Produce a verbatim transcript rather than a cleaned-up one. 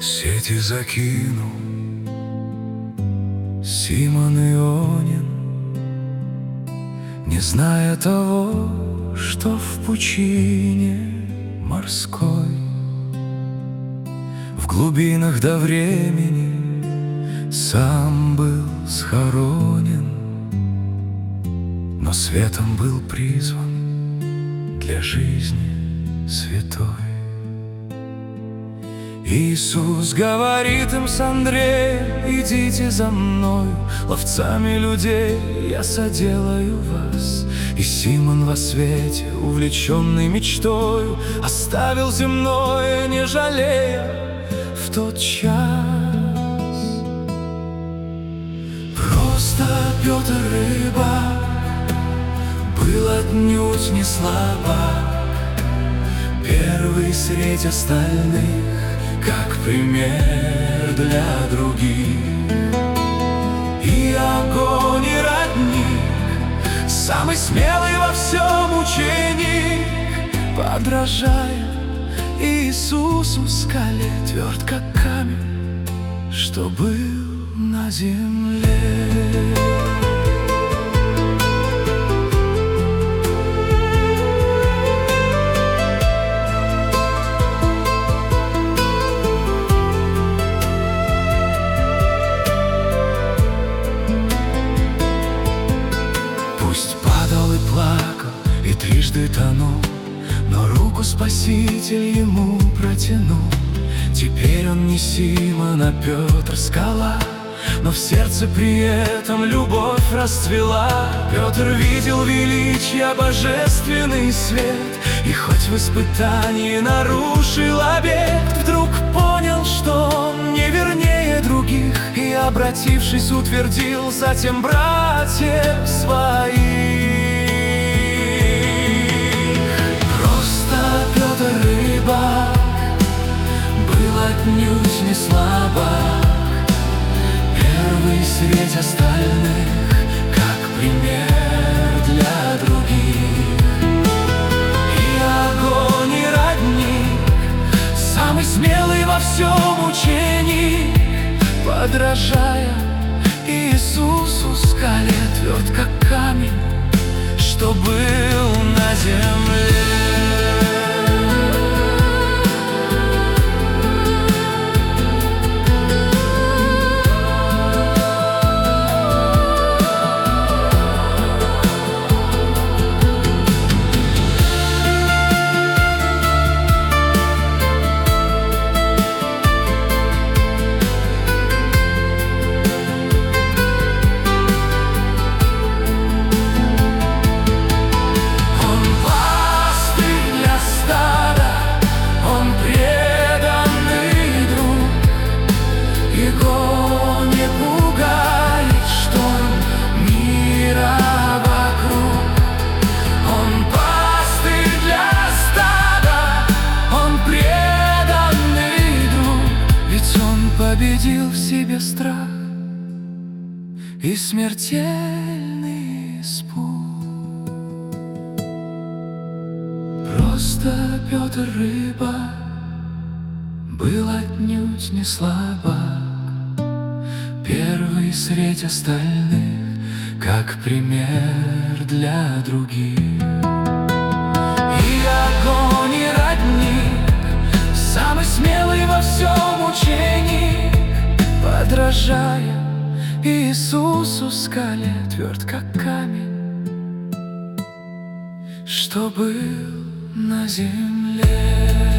Сети закинул Симон Ионин, не зная того, что в пучине морской, в глубинах до времени сам был схоронен, но светом был призван для жизни святой. Иисус говорит им с Андреем: идите за мною, ловцами людей я соделаю вас. И Симон во свете, увлеченный мечтою, оставил земное, не жалея в тот час. Просто Петр рыбак был отнюдь не слабак, первый средь остальных, как пример для других. И огонь, и родник, самый смелый во всем учении, подражая Иисусу скале, тверд как камень, что был на земле. Трижды тонул, но руку Спаситель ему протянул. Теперь он не Симон, а Петр скала, но в сердце при этом любовь расцвела. Петр видел величие, божественный свет, и хоть в испытании нарушил обет, вдруг понял, что он не вернее других, и, обратившись, утвердил затем братьев своих. Рыбак был отнюдь не слабак, первый средь остальных, как пример для других. И огонь, и родник, самый смелый во всем учении, подражая Иисусу скале, тверд как камень, что был на земле. Победил в себе страх и смертельный испуг. Просто Петр рыбак был отнюдь не слабак, первый средь остальных, как пример для других. И огонь, и родник, самый смелый во всем учении, подражая Иисусу скале, тверд как камень, что был на земле.